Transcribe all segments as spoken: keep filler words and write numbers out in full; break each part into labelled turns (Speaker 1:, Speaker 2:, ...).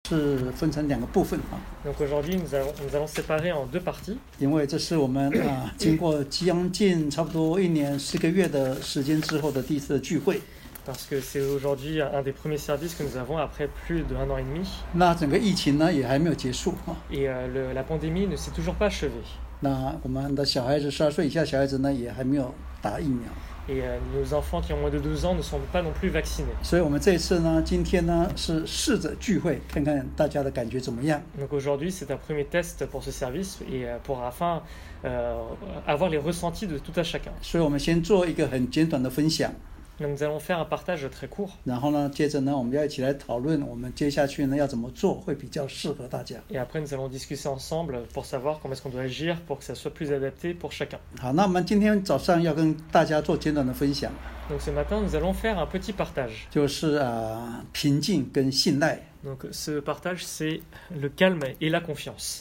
Speaker 1: 是分成两个部分啊。
Speaker 2: Donc aujourd'hui, nous allons, nous allons séparer en deux parties.
Speaker 1: 因为这是我们啊经过将近差不多一年十个月的时间之后的第一次的聚会。
Speaker 2: Parce que c'est aujourd'hui un des premiers services que nous avons après plus d'un an et demi.
Speaker 1: 那整个疫情呢也还没有结束啊。
Speaker 2: Et euh, le, la pandémie ne s'est toujours pas achevée.
Speaker 1: 那我们的小孩子十二岁以下小孩子呢也还没有打疫苗。
Speaker 2: Et euh, nos enfants qui ont moins de douze ans ne sont pas non plus vaccinés.
Speaker 1: 所以我们这一次呢，今天呢是试着聚会，看看大家的感觉怎么样。
Speaker 2: Donc aujourd'hui, c'est un premier test pour ce service et pour afin euh, avoir les ressentis de tout à chacun.
Speaker 1: 所以我们先做一个很简短的分享。
Speaker 2: Donc nous allons faire un partage très court.
Speaker 1: 然后呢，接着呢，我们要一起来讨论，我们接下去呢要怎么做会比较适合大家。
Speaker 2: Et après, nous allons discuter ensemble pour savoir comment est-ce qu'on doit agir pour que ça soit plus adapté pour chacun.
Speaker 1: 好，那我们今天早上要跟大家做简短的分享。
Speaker 2: Donc ce matin, nous allons faire un petit partage.
Speaker 1: 就是啊，平静跟信赖。
Speaker 2: Donc ce partage, c'est le calme et la confiance.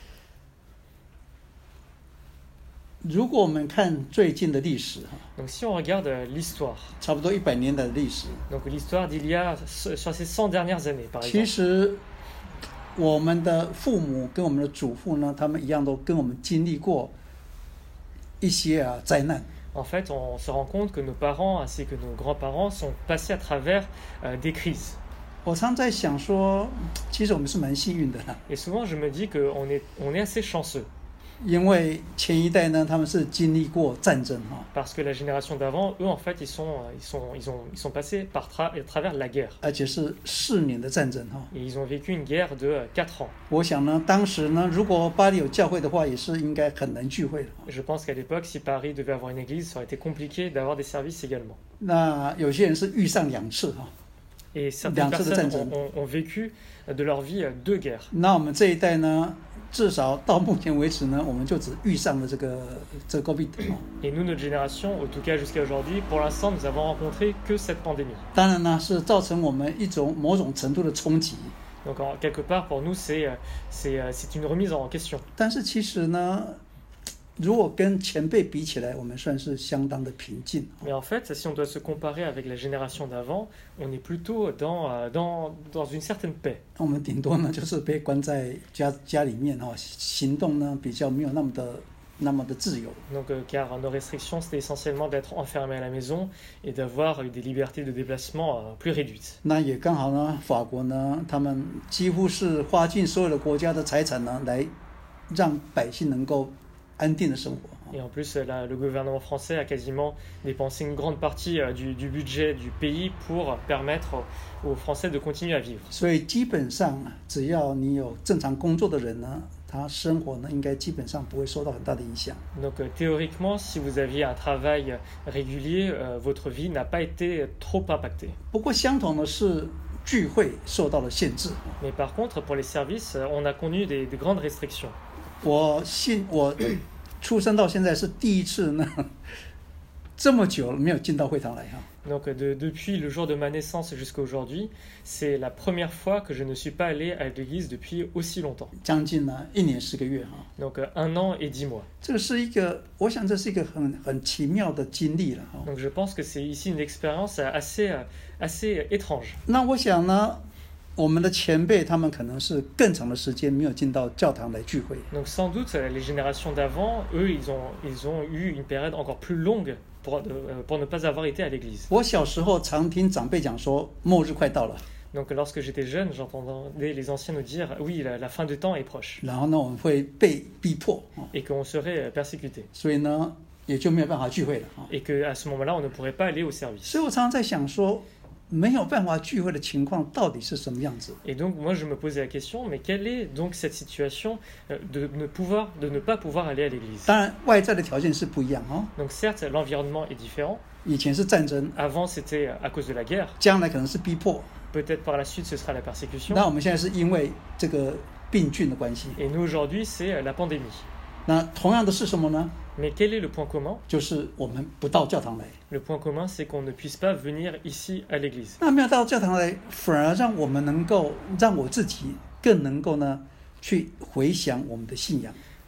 Speaker 1: 如果我们看最近的历史哈，
Speaker 2: Donc si on regarde l'histoire,
Speaker 1: 差不多一百年的历史，
Speaker 2: donc l'histoire d'il y a sur ces cent dernières années, par
Speaker 1: 其
Speaker 2: exemple.
Speaker 1: 实我们的父母跟我们的祖父呢，他们一样都跟我们经历过一些啊灾难。
Speaker 2: En fait, on se rend compte que nos parents ainsi que nos grands-parents sont passés à travers euh, des crises.
Speaker 1: 我常在想说，其实我们是蛮幸运的啦，
Speaker 2: Et souvent, je me dis qu'on est, on est assez chanceux.
Speaker 1: 因为前一代呢，他们是经历过战争哈，
Speaker 2: Parce que la génération d'avant, eux, en fait, ils sont, ils sont, ils ont, ils sont passés par tra- à travers la guerre.
Speaker 1: 而且是四年的战争哈。
Speaker 2: Et ils ont vécu une guerre de quatre ans.
Speaker 1: 我想呢，当时呢，如果巴黎有教会的话，也是应该很难聚会的。
Speaker 2: Je pense qu'à l'époque, si Paris devait avoir une église, ça aurait été compliqué d'avoir des services également.
Speaker 1: 那有些人是遇上两次哈，
Speaker 2: Et certaines
Speaker 1: Bien sûr, de
Speaker 2: personnes
Speaker 1: Tanzanie.
Speaker 2: ont, ont- ont vécu de leur vie deux guerres.
Speaker 1: 那我们这一代呢，至少到目前为止呢，我们就只遇上了这个这个 COVID 哈。
Speaker 2: Et nous, notre génération, en tout cas jusqu'à aujourd'hui, pour l'instant, nous avons rencontré que cette pandémie.
Speaker 1: 当然呢，是造成我们一种某种程度的冲击。
Speaker 2: Donc, en, quelque part, pour nous, c'est, euh, c'est, euh, c'est une remise en question.
Speaker 1: 但是其实呢，如果跟前辈比起来，我们算是相当的平静。
Speaker 2: Mais en fait, si on doit se comparer avec la génération d'avant, on est plutôt dans, euh, dans, dans une certaine paix.
Speaker 1: 我们顶多呢就是被关在家家里面哈，行动呢比较没有那么的那么的自由。
Speaker 2: Donc, euh, car nos restrictions, c'était essentiellement d'être enfermé à la maison et d'avoir eu des libertés de déplacement euh, plus réduites.
Speaker 1: 那也刚好呢，法国呢，他们几乎是花尽所有的国家的财产呢，来让百姓能够安定的生活。
Speaker 2: Et en plus, là, le gouvernement français a quasiment dépensé une grande partie euh, du, du budget du pays pour permettre aux, aux Français de continuer à vivre.
Speaker 1: 所以基本上，只要你有正常工作的人呢，他生活呢应该基本上不会受到很大的影响。
Speaker 2: Donc euh, théoriquement, si vous aviez un travail régulier, euh, votre vie n'a pas été trop impactée.
Speaker 1: 不过相同的是，聚会受到了限制。
Speaker 2: Mais par contre, pour les services, euh, on a connu des, des grandes restrictions.
Speaker 1: 我信我出生到现在是第一次呢，这么久了没有进到会堂来哈。
Speaker 2: Donc de- depuis le jour de ma naissance jusqu'à aujourd'hui, c'est la première fois que je ne suis pas allé à l'église depuis aussi longtemps.
Speaker 1: 将近呢一年十个月哈。
Speaker 2: Donc euh, un an et dix mois.
Speaker 1: 这个是一个，我想这是一个很很奇妙的经历了哈。
Speaker 2: Donc je pense que c'est ici une expérience assez, euh, assez étrange.
Speaker 1: 那我想呢，我们的前辈他们可能是更长的时间没有进到教堂来聚会。
Speaker 2: Donc sans doute, euh, les générations d'avant, eux, ils ont, ils ont eu une période encore plus longue pour, euh, pour ne pas avoir été à l'église.
Speaker 1: 我小时候常听长辈讲说，末日快到了，
Speaker 2: Donc lorsque j'étais jeune, j'entendais les anciens nous dire « Oui, la, la fin du temps est proche.
Speaker 1: 然后呢我们会被逼迫啊， »
Speaker 2: et qu'on serait euh, persécuté.
Speaker 1: 所以呢也就没有办法聚会了啊。
Speaker 2: Et qu'à ce moment-là, on ne pourrait pas aller au service.
Speaker 1: 所以我常常在想说，没有办法聚会的情况到底是什么样子？
Speaker 2: Et donc moi, je me posais la question, mais quelle est donc cette situation euh, de ne, pouvoir, de ne pas pouvoir aller à l'église?
Speaker 1: 当然外在的条件是不一样哦。
Speaker 2: Donc certes, l'environnement est différent.
Speaker 1: 以前是战争，
Speaker 2: Avant, c'était à cause de la guerre.
Speaker 1: 将来可能是逼迫。
Speaker 2: Peut-être par la suite, ce sera la persécution.
Speaker 1: 那我们现在是因为这个病菌的关系。
Speaker 2: Et nous, aujourd'hui, c'est la pandémie.
Speaker 1: 那同样的是什么呢？
Speaker 2: Mais quel est le point commun?
Speaker 1: 就是我们不到教堂来。
Speaker 2: Le point commun, c'est qu'on ne puisse pas venir ici à l'église.
Speaker 1: 那没有到教堂来，反而让我们能够让我自己更能够呢去回想我们的信仰。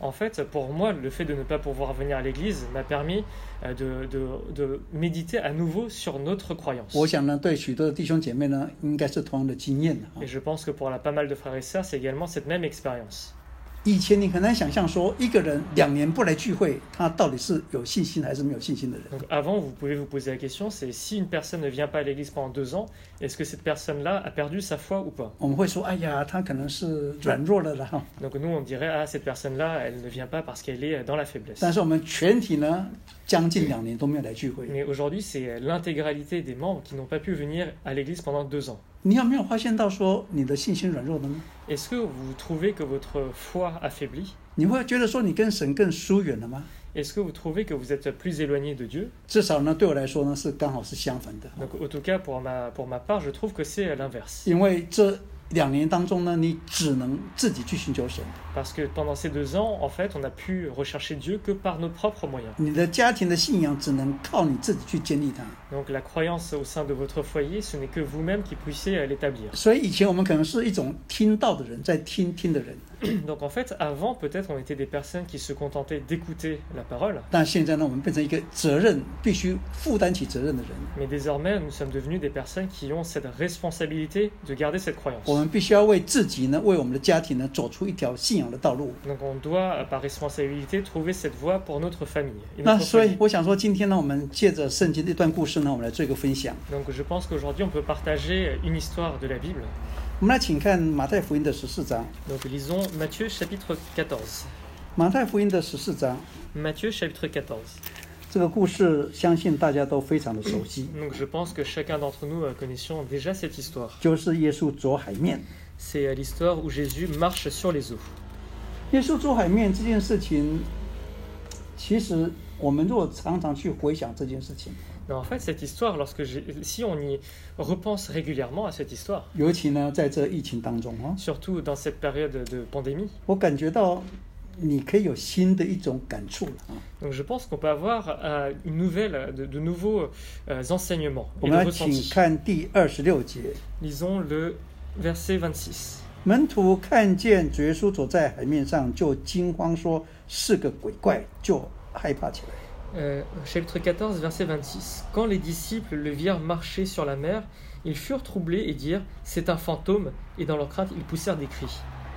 Speaker 2: En fait, pour moi, le fait de ne pas pouvoir venir à l'église m'a permis euh, de, de, de méditer à nouveau sur notre croyance.
Speaker 1: 我想呢，对许多的弟兄姐妹呢，应该是同样的经验啊
Speaker 2: Et je pense que pour la, pas mal de frères et sœurs, c'est également cette même expérience.
Speaker 1: 以前你很难想象说，一个人两年不来聚会，他到底是有信心还是没有信心的人。
Speaker 2: Donc avant, vous pouvez vous poser la question, c'est si une personne ne vient pas à l'église pendant deux ans, est-ce que cette personne-là a perdu sa foi ou pas?
Speaker 1: 我们会说，哎呀，他可能是软弱了啦哈。
Speaker 2: Donc nous, on dirait, ah, cette personne-là, elle ne vient pas parce qu'elle est dans la faiblesse.
Speaker 1: 但是我们全体呢，将近两年都没有来聚会。
Speaker 2: Mais aujourd'hui, c'est l'intégralité des membres qui n'ont pas pu venir à l'église pendant deux ans.
Speaker 1: 你有没有发现到说你的信心软弱的呢？
Speaker 2: Est-ce que vous trouvez que votre foi affaiblit?
Speaker 1: 你会觉得说你跟神更疏远了吗？
Speaker 2: Est-ce que vous trouvez que vous êtes plus éloigné de Dieu?
Speaker 1: 至少呢，对我来说呢，是刚好是相反的。
Speaker 2: Donc, en tout cas, pour ma, pour ma part, je trouve que c'est l'inverse.
Speaker 1: 因为这两年当中呢，你只能自己去寻求神。
Speaker 2: Parce que pendant ces deux ans, en fait, on n'a pu rechercher Dieu que par nos propres moyens.
Speaker 1: 你的家庭的信仰只能靠你自己去建立它。
Speaker 2: Donc la croyance au sein de votre foyer, ce n'est que vous-même qui puissiez l'établir.
Speaker 1: 所以以前我们可能是一种听到的人，在听听的人，
Speaker 2: Donc en fait, avant, peut-être on était des personnes qui se contentaient d'écouter la parole.
Speaker 1: 但现在呢，我们变成一个责任必须负担起责任的人。
Speaker 2: Mais désormais, nous sommes devenus des personnes qui ont cette responsabilité de garder cette croyance.
Speaker 1: 我们必须要为自己呢，为我们的家庭呢，走出一条信仰的道路。
Speaker 2: Donc on doit, par responsabilité, trouver cette voie pour notre famille. Et
Speaker 1: 那
Speaker 2: notre
Speaker 1: 所以
Speaker 2: foyer.
Speaker 1: 我想说，今天呢，我们借着圣经的一段故事呢，我们来做一个分享。
Speaker 2: Donc je pense qu'aujourd'hui, on peut partager une histoire de la Bible.
Speaker 1: 我们来请看马太福音的十四章。
Speaker 2: Donc lisons Matthieu chapitre quatorze.
Speaker 1: 马太福音的十四章，
Speaker 2: Matthieu chapitre quatorze.
Speaker 1: 这个故事相信大家都非常的熟悉，
Speaker 2: Donc je pense que chacun d'entre nous euh, connaissions déjà cette histoire.
Speaker 1: 就是耶稣走海面。
Speaker 2: C'est euh, l'histoire où Jésus marche sur les eaux.
Speaker 1: 耶稣走海面这件事情，其实我们如果常常去回想这件事情，
Speaker 2: Mais en fait, cette histoire, lorsque j'ai- si on y repense régulièrement à cette histoire,
Speaker 1: 尤其呢在这疫情当中啊，
Speaker 2: surtout dans cette période de pandémie,
Speaker 1: 我感觉到你可以有新的一种感触了啊。
Speaker 2: donc je pense qu'on peut avoir euh, une nouvelle, de, de nouveaux euh, enseignements
Speaker 1: 我
Speaker 2: et
Speaker 1: 们
Speaker 2: de
Speaker 1: 来请
Speaker 2: ressentis.
Speaker 1: 看第二十六节，
Speaker 2: Lisons le verset vingt-six.
Speaker 1: 门徒看见主耶稣走在海面上，就惊慌说是个鬼怪，就害怕起来。
Speaker 2: Euh, chapitre quatorze, verset vingt-six. Quand les disciples le virent marcher sur la mer, ils furent troublés et dirent « C'est un fantôme » et dans leur crainte, ils poussèrent des cris.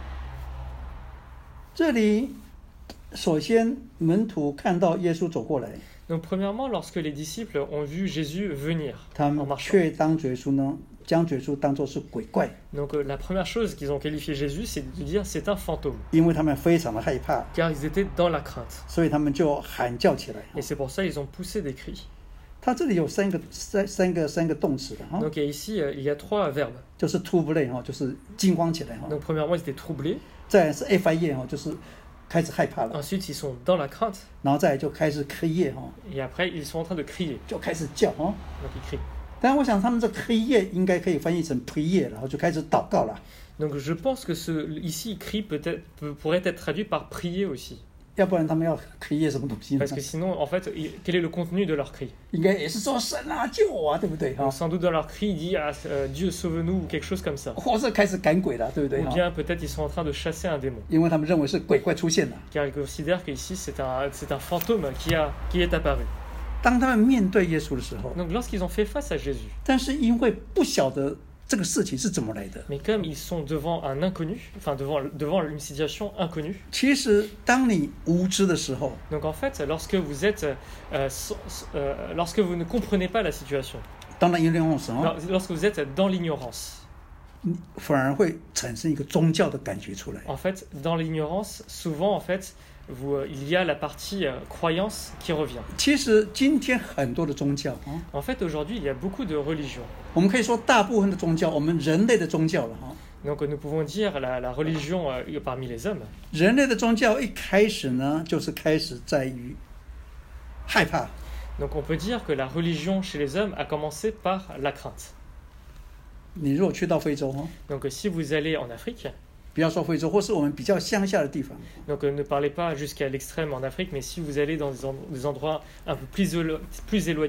Speaker 1: 这里首先门徒看到耶稣走过来，
Speaker 2: Donc premièrement, lorsque les disciples ont vu Jésus venir
Speaker 1: 他
Speaker 2: en
Speaker 1: 们
Speaker 2: marchant,
Speaker 1: 却当主耶稣呢，将主耶稣当作是鬼怪，
Speaker 2: donc euh, la première chose qu'ils ont qualifié Jésus, c'est de dire « C'est un fantôme »
Speaker 1: 因为他们非常的害怕，
Speaker 2: car ils étaient dans la crainte.
Speaker 1: 所以他们就喊叫起来。
Speaker 2: Et c'est pour ça qu'ils ont poussé des cris.
Speaker 1: 他这里有三个三三个三个动词的哈，
Speaker 2: Donc il y a ici, euh, il y a trois verbes.
Speaker 1: 就是 to blame 哈，就是惊慌起来哈，
Speaker 2: Donc premièrement, ils étaient troublés.
Speaker 1: 再来是 f i e 哈，就是开始害怕了，
Speaker 2: Ensuite, ils sont dans la crainte.
Speaker 1: 然后再来就开始 k 夜哈，
Speaker 2: Et après, ils sont en train de crier.
Speaker 1: 就开始叫哈。
Speaker 2: Donc ils crient.
Speaker 1: 但我想他们这 k 夜应该可以翻译成 prier，然后就开始祷告了，
Speaker 2: Donc je pense que ce, ici, cri peut-être, peut- pourrait être traduit par prier aussi.
Speaker 1: 要不然他们要 k 夜什么东西呢
Speaker 2: Parce？que sinon, en fait, il- quel est le contenu de leur cri?
Speaker 1: 应该也是说神啊救我啊，对不对哈
Speaker 2: Donc,？sans doute dans leur cri, il dit ah, euh, Dieu sauve-nous ou quelque chose comme ça.
Speaker 1: 或是开始赶鬼了，对不对
Speaker 2: Ou
Speaker 1: 哈？
Speaker 2: bien peut-être ils sont en train de chasser un démon.
Speaker 1: 因为他们认为是鬼怪出现了。
Speaker 2: Car ils considèrent qu'ici c'est un, c'est un fantôme qui, a, qui est apparu.
Speaker 1: 当他们面对耶稣的时候，
Speaker 2: Donc lorsqu'ils ont fait face à Jésus,
Speaker 1: 但是因为不晓得这个事情是怎么来的，
Speaker 2: mais comme ils sont devant un inconnu, enfin devant, devant une situation inconnue,
Speaker 1: 其实当你无知的时候，
Speaker 2: donc en fait, lorsque vous êtes, euh, sans- euh, lorsque vous ne comprenez pas la situation,
Speaker 1: 当然因为用神哦，
Speaker 2: lorsque vous êtes dans l'ignorance,
Speaker 1: 反而会产生一个宗教的感觉出来。
Speaker 2: en fait, dans l'ignorance, souvent, en fait, vous, euh, il y a la partie euh, croyance qui revient.
Speaker 1: 其实今天很多的宗教啊，
Speaker 2: En fait, aujourd'hui, il y a beaucoup de religions.
Speaker 1: 我们可以说大部分的宗教，我们人类的宗教了哈。
Speaker 2: Donc nous pouvons dire la, la religion euh, parmi les hommes.
Speaker 1: 人类的宗教一开始呢，就是开始在于害怕。
Speaker 2: Donc on peut dire que la religion chez les hommes a commencé par la crainte.
Speaker 1: 你如果去到非洲哈，
Speaker 2: Donc euh, si vous allez en Afrique,
Speaker 1: 不要说非洲，或是我们比较乡下的地方，
Speaker 2: donc euh, ne parlez pas jusqu'à l'extrême en Afrique, mais si vous allez dans des, en- des endroits un peu plus, élo- plus éloignés,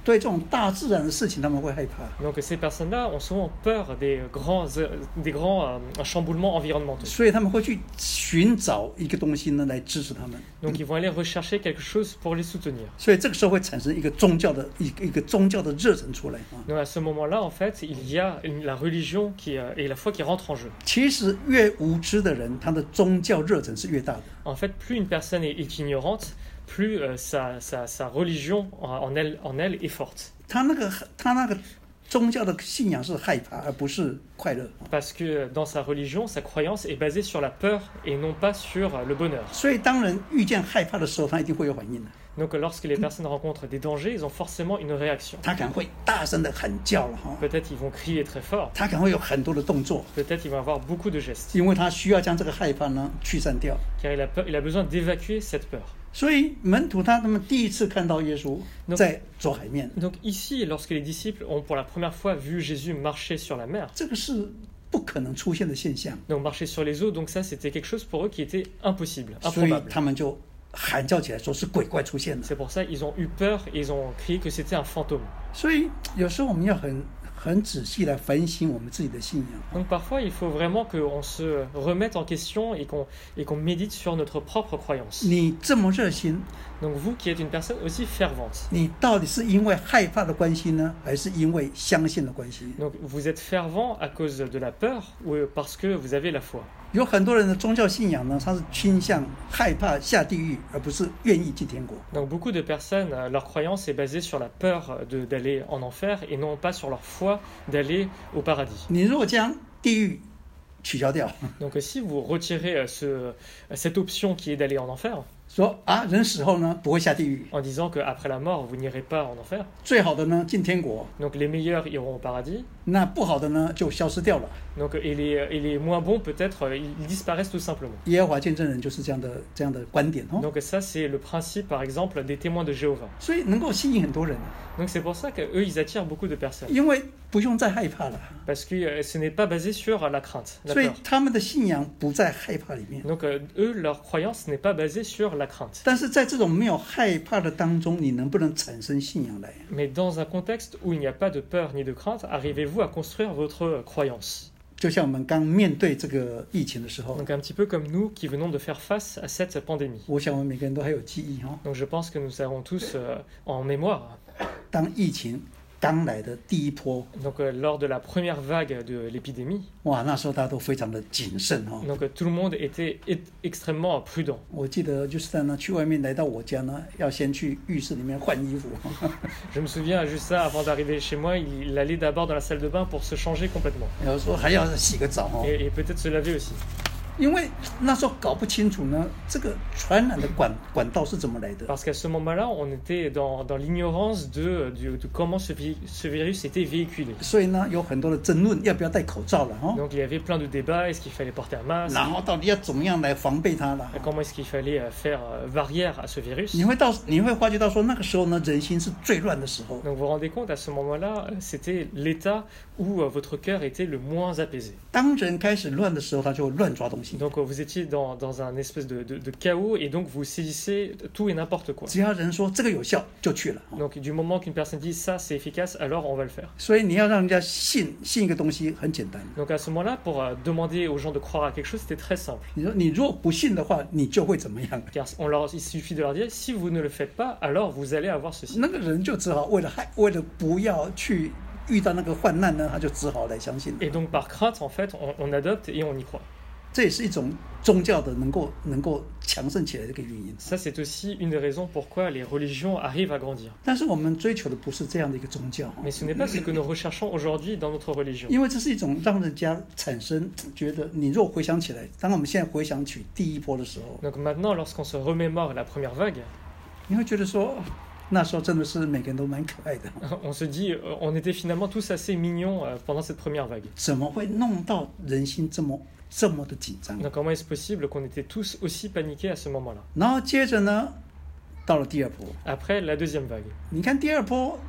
Speaker 1: 对这种大自然的事情他们会害怕。
Speaker 2: Donc ces personnes-là ont souvent peur des grands, euh, des grands euh, chamboulements environnementaux.
Speaker 1: 所以他们会去寻找一个东西呢来支持他们。
Speaker 2: Donc ils vont aller rechercher quelque chose pour les soutenir.
Speaker 1: 所以这个时候会产生一个宗教的一个一个宗教的热忱出来啊。
Speaker 2: Donc à ce moment-là, en fait, il y a une- la religion qui, euh, et la foi qui rentrent en jeu.
Speaker 1: 其实越无知的人，他的宗教热忱是越大的。
Speaker 2: En fait, plus une personne est, est ignorante, plus euh, sa, sa, sa religion en, en elle, en elle est forte.
Speaker 1: 他那个他那个宗教的信仰是害怕，而不是快乐。
Speaker 2: Parce que dans sa religion, sa croyance est basée sur la peur et non pas sur euh, le bonheur.
Speaker 1: 所以当人遇见害怕的时候，他一定会有反应的。
Speaker 2: Donc lorsque les personnes rencontrent des dangers, ils ont forcément une réaction.
Speaker 1: 他可能会大声的喊叫了哈，
Speaker 2: Peut-être ils vont crier très fort,
Speaker 1: 他可能会有很多的动作，
Speaker 2: peut-être ils vont avoir beaucoup de gestes,
Speaker 1: 因为他需要将这个害怕呢驱散掉。
Speaker 2: car il a, peur, il a besoin d'évacuer cette peur.
Speaker 1: 所以门徒他们第一次看到耶稣在走海面，
Speaker 2: Donc ici, lorsque les disciples ont pour la première fois vu Jésus marcher sur la mer,
Speaker 1: 这个是不可能出现的现象，
Speaker 2: donc marcher sur les eaux, donc ça c'était quelque chose pour eux qui était impossible,
Speaker 1: 所以
Speaker 2: improbable.
Speaker 1: 他们就喊叫起来说是鬼怪出现了。
Speaker 2: C'est pour ça qu'ils ont eu peur et ils ont crié que c'était un fantôme.
Speaker 1: 所以有时候我们要很很仔细来反省我们自己的信仰。
Speaker 2: Donc parfois, il faut vraiment qu'on se remette en question et qu'on et qu'on médite sur notre propre croyance.
Speaker 1: 你这么热心，
Speaker 2: Donc vous qui êtes une personne aussi fervente,
Speaker 1: 你到底是因为害怕的关系呢，还是因为相信的关系？
Speaker 2: donc vous êtes fervent à cause de la peur ou parce que vous avez la foi.
Speaker 1: 有很多人的宗教信仰呢，他是倾向害怕下地狱，而不是愿意进天国。
Speaker 2: Donc beaucoup de personnes, euh, leur croyance est basée sur la peur de- d'aller en enfer et non pas sur leur foi d'aller au paradis.
Speaker 1: 你如果将地狱取消掉，
Speaker 2: Donc euh, si vous retirez euh, ce, cette option qui est d'aller en enfer,
Speaker 1: 说啊人死后呢不会下地狱，
Speaker 2: en disant qu'après la mort, vous n'irez pas en enfer,
Speaker 1: 最好的呢进天国，
Speaker 2: donc les meilleurs iront au paradis,
Speaker 1: 那不好的呢就消失掉了。
Speaker 2: donc, et, les, et les moins bons, peut-être, euh, ils disparaissent tout simplement.
Speaker 1: 耶和华见证人就是这样的这样的观点哦，
Speaker 2: Donc ça, c'est le principe, par exemple, des témoins de Jéhovah.
Speaker 1: 所以能够吸引很多人，
Speaker 2: Donc c'est pour ça qu'eux, ils attirent beaucoup de personnes.
Speaker 1: 因为不用再害怕了，
Speaker 2: Parce que euh, ce n'est pas basé sur la crainte, la
Speaker 1: 所以
Speaker 2: peur.
Speaker 1: 他们的信仰不在害怕里面。
Speaker 2: Donc euh, eux, leur croyance n'est pas basée sur la crainte.
Speaker 1: 但是在这种没有害怕的当中，你能不能产生信仰来？
Speaker 2: Mais dans un contexte où il n'y a pas de peur ni de crainte, arrivez-vous à construire votre croyance?
Speaker 1: 就像我们刚面对这个疫情的时候，
Speaker 2: Donc un petit peu comme nous qui venons de faire face à cette pandémie.
Speaker 1: 我想我们每个人都还有记忆哈、哦。
Speaker 2: Donc je pense que nous avons tous euh, en mémoire.
Speaker 1: 当疫情刚来的第一波，
Speaker 2: Donc euh, lors de la première vague de l'épidémie,
Speaker 1: 哇，那时候大家都非常的谨慎哈、哦。
Speaker 2: donc euh, tout le monde était é- extrêmement prudent.
Speaker 1: 我记得就是在呢去外面来到我家呢，要先去浴室里面换衣服。
Speaker 2: Je me souviens juste ça, avant d'arriver chez moi, il, il allait d'abord dans la salle de bain pour se changer complètement.
Speaker 1: 有时候还要洗个澡哦，
Speaker 2: Et, et peut-être se laver aussi.
Speaker 1: 因为那时候搞不清楚呢，这个传染的管管道是怎么来的。
Speaker 2: Parce qu'à ce moment-là, on était dans, dans l'ignorance de, de, de comment ce, vi- ce virus était véhiculé.
Speaker 1: 所以呢，有很多的争论，要不要戴口罩了哈、哦，
Speaker 2: Donc il y avait plein de débats, est-ce qu'il fallait porter un masque?
Speaker 1: 然后到底要怎么样来防备它了？
Speaker 2: Comment est-ce qu'il fallait euh, faire euh, barrière à ce virus?
Speaker 1: 你会到你会发觉到说，那个时候呢，人心是最乱的时候。
Speaker 2: Donc vous vous rendez compte, à ce moment-là, euh, c'était l'état où euh, votre cœur était le moins apaisé.
Speaker 1: 当人开始乱的时候，他就会乱抓东西。
Speaker 2: Donc euh, vous étiez dans, dans un espèce de, de, de chaos et donc vous saisissez tout et n'importe quoi.
Speaker 1: 只要人说这个有效，就去了。
Speaker 2: Donc du moment qu'une personne dit ça c'est efficace, alors on va le faire.
Speaker 1: 所以你要让人家信信一个东西很简单。
Speaker 2: Donc à ce moment-là, pour euh, demander aux gens de croire à quelque chose, c'était très simple.
Speaker 1: 你说你如果不信的话，你就会怎么样？
Speaker 2: Car on leur, il suffit de leur dire, si vous ne le faites pas, alors vous allez avoir ceci.
Speaker 1: 那个人就只好为了害，为了不要去遇到那个患难呢，他就只好来相信。
Speaker 2: Et donc par crainte, en fait, on, on adopte et on y croit.
Speaker 1: 这也是一种宗教的能够能够强盛起来的一个原因。
Speaker 2: Ça, c'est aussi une des raisons pourquoi les religions arrivent à grandir.
Speaker 1: 但是我们追求的不是这样的一个宗教，
Speaker 2: Mais ce n'est pas ce que nous recherchons aujourd'hui dans notre religion.
Speaker 1: 因为这是一种让人家产生觉得，你若回想起来，当我们现在回想起第一波的时候，
Speaker 2: Donc maintenant, lorsqu'on se remémore la première vague,
Speaker 1: 你会觉得说，那时候真的是每个人都蛮可爱的，
Speaker 2: on se dit, euh, on était finalement tous assez mignons euh, pendant cette première vague.
Speaker 1: 怎么会弄到人心这么这么的紧张？
Speaker 2: Donc comment est-ce possible qu'on était tous aussi paniqués à ce moment-là?
Speaker 1: 然后接着呢，到了第二波，
Speaker 2: Après la deuxième vague.
Speaker 1: 你看第二波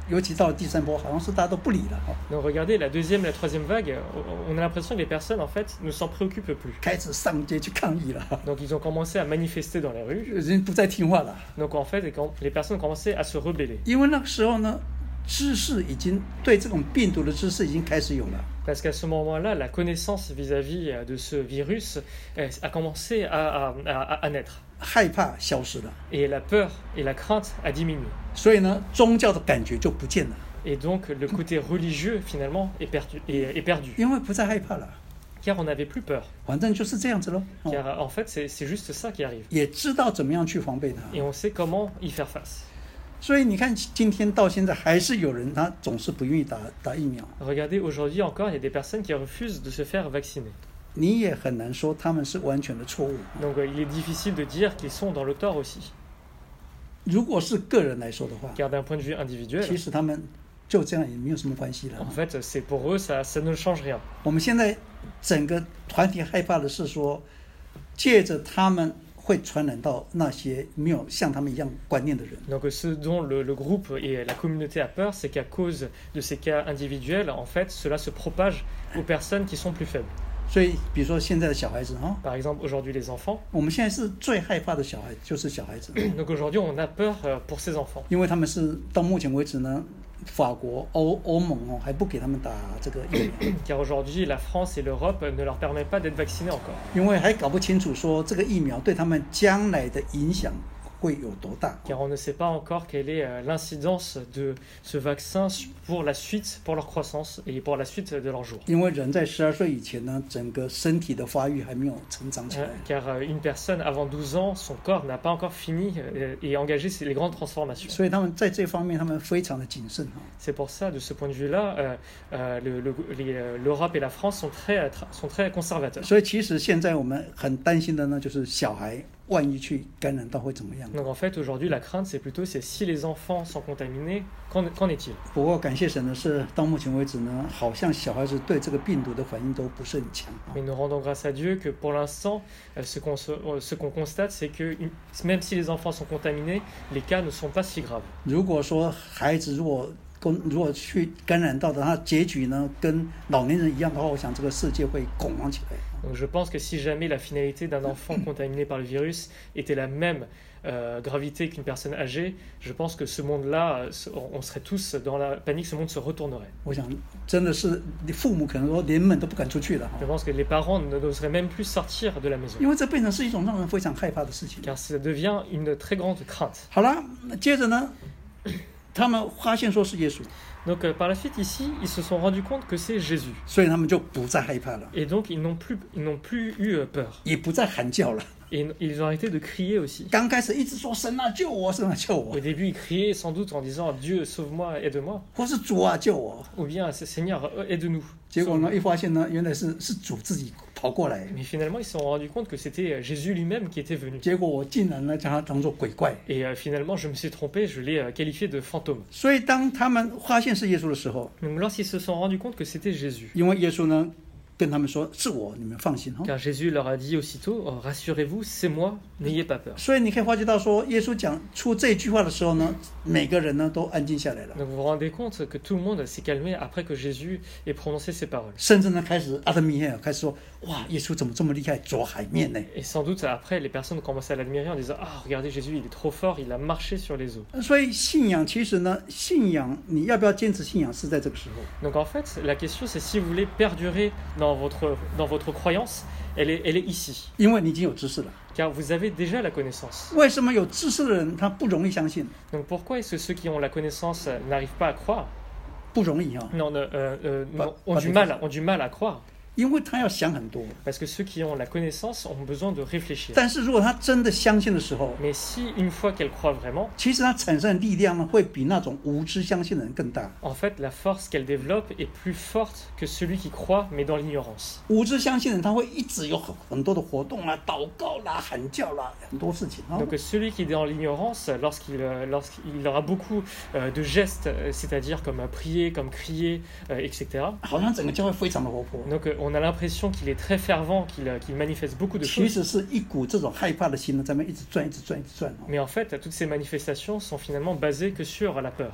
Speaker 1: 尤其到了第三波，好像是大家都不理了，哦
Speaker 2: Donc regardez, la deuxième et la troisième vague, on a l'impression que les personnes en fait ne s'en préoccupent plus.
Speaker 1: 开始上街去抗议了，
Speaker 2: Donc ils ont commencé à manifester dans les rues.
Speaker 1: 人不再听话了。
Speaker 2: Donc en fait, les personnes ont commencé à se rebeller.
Speaker 1: 因为那个时候呢，知识已经对这种病毒的知识已经开始有了。
Speaker 2: Parce qu'à ce moment-là, la connaissance vis-à-vis de ce virus a commencé à, à, à, à naître.
Speaker 1: 害怕消失了，
Speaker 2: Et la peur et la crainte a diminué.
Speaker 1: 所以呢，宗教的感觉就不见了，
Speaker 2: Et donc le côté religieux finalement est perdu. Est, est perdu
Speaker 1: 因为不再害怕了，
Speaker 2: car on n'avait plus peur.
Speaker 1: 反正就是这样子咯。哦
Speaker 2: Car en fait, c'est, c'est juste ça qui arrive.
Speaker 1: 也知道怎么样去防备它。
Speaker 2: Et on sait comment y faire face.
Speaker 1: 所以你看，今天到现在还是有人他总是不愿意打打疫苗，
Speaker 2: Regardez, aujourd'hui encore, il y a des personnes qui refusent de se faire vacciner.
Speaker 1: 你也很难说他们是完全的错误。
Speaker 2: Donc euh, il est difficile de dire qu'ils sont dans le tort aussi.
Speaker 1: 如果是个人来说的话，
Speaker 2: Car d'un point de vue
Speaker 1: 其
Speaker 2: individuel,
Speaker 1: 实他们就这样也没有什么关系了
Speaker 2: en。fait, c'est pour eux, ça, ça ne change rien.
Speaker 1: 我们现在整个团体害怕的是说，借着他们会传染到那些没有像他们一样观念的人。
Speaker 2: Donc ce dont le, le groupe et la communauté a peur, c'est qu'à cause de ces cas individuels, en fait, cela se propage aux personnes qui sont plus faibles.
Speaker 1: 所以，比如说现在的小孩子啊，
Speaker 2: Par exemple, aujourd'hui, les enfants.
Speaker 1: 我们现在是最害怕的小孩就是小孩子，
Speaker 2: Donc aujourd'hui, on a peur euh, pour ces enfants.
Speaker 1: 因为他们是到目前为止呢，法国、欧欧盟哦还不给他们打这个疫苗，
Speaker 2: Car aujourd'hui, la France et l'Europe ne leur permettent pas d'être vaccinés encore.
Speaker 1: 因为还搞不清楚说这个疫苗对他们将来的影响会有多大。
Speaker 2: Car on ne sait pas encore quelle est euh, l'incidence de ce vaccin pour la suite, pour leur croissance et pour la suite de leur jour.
Speaker 1: 因为人在十二岁以前呢，整个身体的发育还没有成长起
Speaker 2: Euh,
Speaker 1: 来，
Speaker 2: Car euh, une personne avant douze ans, son corps n'a pas encore fini euh, et engagé ces- les grandes transformations.
Speaker 1: 所以他们在这方面他们非常的谨慎哈。
Speaker 2: C'est pour ça, de ce point de vue-là, euh, euh, le- le- les, euh, l'Europe et la France sont très, tra- sont très conservateurs.
Speaker 1: 所以其实现在我们很担心的呢，就是小孩万一去感染到会怎么样。
Speaker 2: Donc en fait, aujourd'hui, la crainte, c'est plutôt c'est si les enfants sont contaminés, qu'en, qu'en est-il?
Speaker 1: 不过感谢神的是，到目前为止呢，好像小孩子对这个病毒的反应都不是很强。
Speaker 2: Mais nous rendons grâce à Dieu que pour l'instant, euh, ce qu'on, se- euh, ce qu'on constate, c'est que une- même si les enfants sont contaminés, les cas ne sont pas si graves.
Speaker 1: 如果说孩子如果跟如果去感染到的，他结局呢跟老年人一样的话，我想这个世界会恐慌起来。
Speaker 2: Donc je pense que si jamais la finalité d'un enfant contaminé par le virus était la même euh, gravité qu'une personne âgée, je pense que ce monde-là, euh, se- on serait tous dans la panique, ce monde se retournerait.
Speaker 1: 我想真的是父母可能说连门都不敢出去了哈
Speaker 2: Je，pense que les parents ne- n'oseraient même plus sortir de la maison,
Speaker 1: 因为这变成是一种让人非常害怕的事情。
Speaker 2: car ça devient une très grande crainte.
Speaker 1: 好了，那接着呢，他们发现说是耶稣，
Speaker 2: Donc euh, par la suite ici, ils se sont rendus compte que c'est Jésus.
Speaker 1: 所以他们就不再害怕了，
Speaker 2: Et donc ils n'ont plus, ils n'ont plus eu euh, peur.
Speaker 1: 也不再喊叫了。
Speaker 2: Et n- ils ont arrêté de crier aussi.
Speaker 1: 刚开始一直说神啊救我，神啊救我
Speaker 2: Au，début, ils criaient sans doute en disant Dieu, sauve-moi, aide-moi.
Speaker 1: 或是主啊救我。
Speaker 2: Ou bien Seigneur, euh, aide-nous.
Speaker 1: 结果呢，一发现呢，原来是是主自己跑过来，
Speaker 2: Mais finalement, ils se sont rendus compte que c'était Jésus lui-même qui était venu.
Speaker 1: 结果我竟然呢将他当做鬼怪。
Speaker 2: Et euh, finalement, je me suis trompé, je l'ai euh, qualifié de fantôme.
Speaker 1: 所以当他们发现是耶稣的时候，
Speaker 2: Donc lorsqu'ils se sont rendus compte que c'était Jésus,
Speaker 1: 因为耶稣呢跟他们说是我，你们放心哈。
Speaker 2: car Jésus leur a dit aussitôt oh, rassurez-vous, c'est moi, n'ayez pas peur.
Speaker 1: 所以你可以发觉到说，耶稣讲出这句话的时候呢，每个人呢都安静下来了，
Speaker 2: Donc vous vous rendez compte que tout le monde s'est calmé après que Jésus ait prononcé ces paroles.
Speaker 1: 甚至呢开始阿德米耶尔开始说，哇，耶稣怎么这么厉害，走海面呢？
Speaker 2: Et sans doute après, les personnes ont commencé à l'admirer en disant ah, regardez Jésus, il est trop fort, il a marché sur les eaux.
Speaker 1: 所以信仰其实呢，信仰你要不要坚持信仰是在这个时候。
Speaker 2: Donc en fait, la question c'est si vous voulez perdurer dans votre, dans votre croyance, elle est, elle est ici.
Speaker 1: 因为你已经有知识了。
Speaker 2: Car vous avez déjà la connaissance.
Speaker 1: 为什么有知识的人他不容易相信？
Speaker 2: Donc pourquoi est-ce que ceux qui ont la connaissance euh, n'arrivent pas à croire?
Speaker 1: 不容易啊，
Speaker 2: Non, ne- euh, euh,
Speaker 1: Pas-
Speaker 2: non, ont,
Speaker 1: pas
Speaker 2: du
Speaker 1: des
Speaker 2: mal,
Speaker 1: fois.
Speaker 2: ont du mal à croire.
Speaker 1: 因为他要想很多。
Speaker 2: Parce que ceux qui ont la connaissance ont besoin de réfléchir.
Speaker 1: 但是如果他真的相信的时候，
Speaker 2: Mais si une fois qu'elles croient vraiment,
Speaker 1: 其实他产生的力量呢，会比那种无知相信的人更大。
Speaker 2: en fait, la force qu'elles développent est plus forte que celui qui croit, mais dans l'ignorance.
Speaker 1: 无知相信的人，他会一直有很很多的活动啦、祷告啦、喊叫啦，很多事情啊。
Speaker 2: Donc celui qui est dans l'ignorance, lorsqu'il euh, lorsqu'il aura beaucoup euh, de gestes, euh, c'est-à-dire comme euh, prier, comme crier, euh, et cetera.
Speaker 1: 好像整个教会非常的活泼，
Speaker 2: Donc euh, on a l'impression qu'il est très fervent, qu'il euh, qu'il manifeste beaucoup de
Speaker 1: 其
Speaker 2: choses.
Speaker 1: 实是一股这种害怕的心呢，在那边一直转、一直转、一直转哦。
Speaker 2: Mais en fait, toutes ces manifestations sont finalement basées que sur la peur.